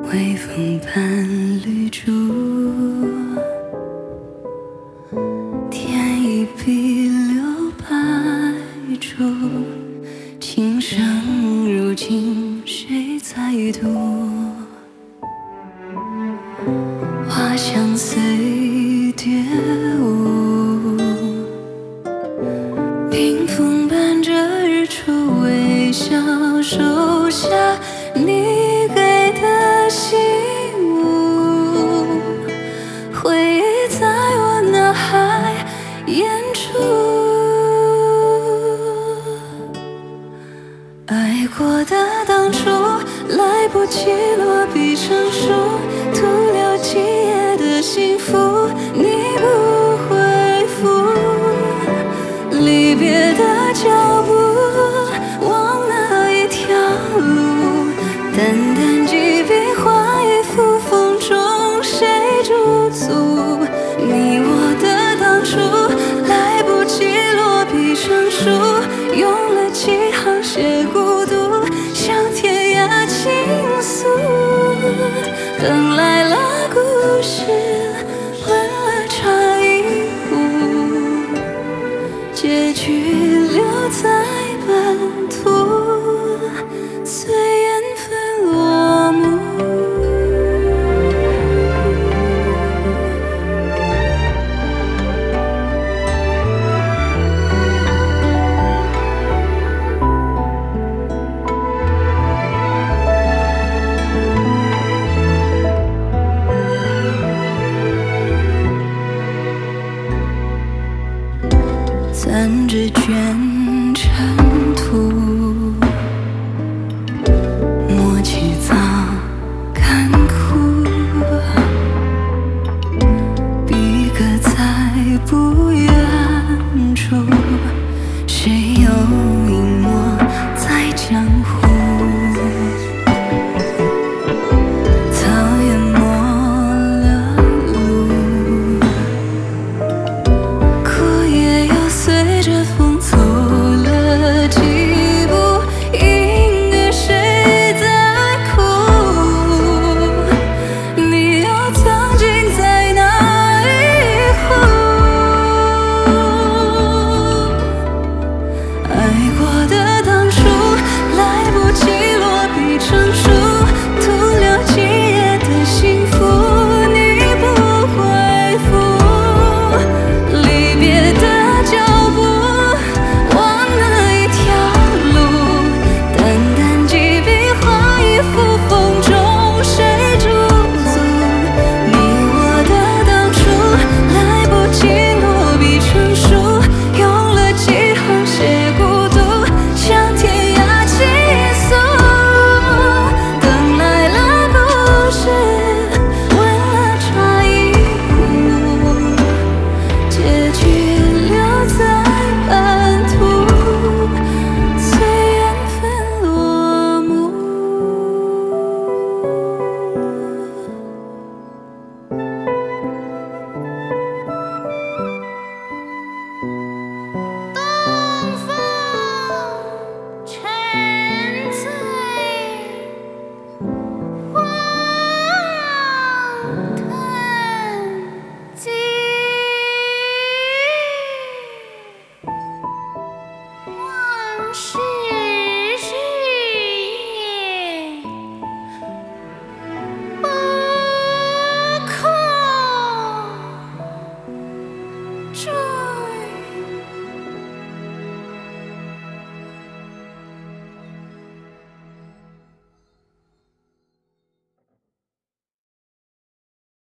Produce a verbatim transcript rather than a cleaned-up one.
微风伴绿珠，天一笔留白珠，琴声如今谁在读？花香随蝶舞，冰封伴着日出微笑，收下你给的信物，回忆在我脑海演出。爱过的当初，来不及落笔成书，徒留几页的幸福，你不回复。离别的脚步，往哪一条路？淡淡几笔画一幅，风中谁驻足？你我的当初，来不及落笔成书，用了几行写孤独，向天涯倾诉。等来了故事，温了茶一壶，结局留在半途，随缘分落幕。攥着卷尘土，默契早干枯，笔搁在不远处，谁又隐没在江湖？草淹没了路，枯叶又随着风走了几步，音乐谁在哭？你又曾经在哪一户？爱过的当初，来不及落笔成书，徒留几页的幸福，你不回复。离别的脚步，往哪一条路？淡淡几笔画一幅，风中谁驻足？你我的当初，来不及落笔成书，用了几行写孤独，向天涯倾诉。等来了故事，温了茶一壶，结局留在半途，随缘分落幕。东风沉醉，望断机。往事日夜不空，烛